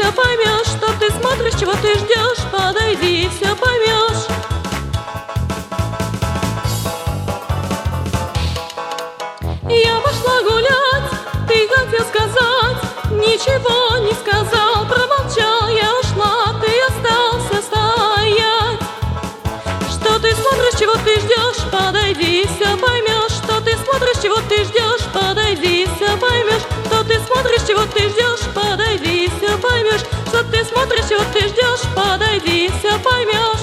все поймешь. Что ты смотришь, чего ты ждешь, подойди и все поймешь. Я пошла гулять, ты хотел сказать, ничего не сказал, промолчал, я ушла, ты остался стоять. Что ты смотришь, чего ты ждешь, подойди и все поймешь. Что ты смотришь, чего ты ждешь, подойди и все поймешь. Что ты смотришь, чего ты ждешь, подойди и все поймешь. Что ты смотришь, чего ты ждешь, подойди и все поймешь.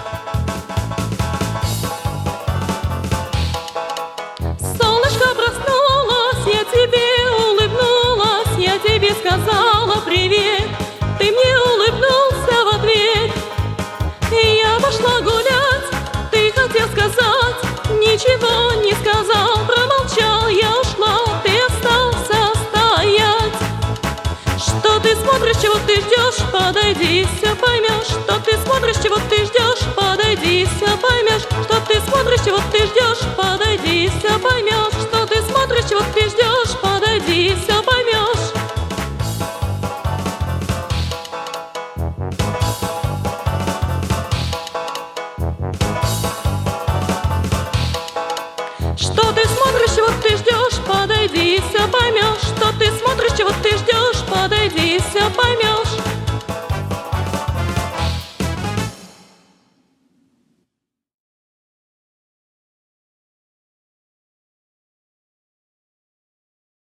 Солнышко проснулось, я тебе улыбнулась, я тебе сказала привет, ты мне улыбнулся в ответ. И я пошла гулять, ты хотел сказать, ничего не сказал, промолчал, я ушла, ты остался стоять. Что ты смотришь, чего ты ждешь, подойди и все поймешь. Что ты смотришь, чего ты ждешь, подойди и все поймешь. Что ты смотришь, чего ты ждешь, подойди и все поймешь. Что ты смотришь, чего ты ждешь, подойди и все поймешь. Что ты смотришь, чего ты ждешь, подойди и все поймешь. Что ты смотришь, чего ты ждешь, подойди и все поймешь.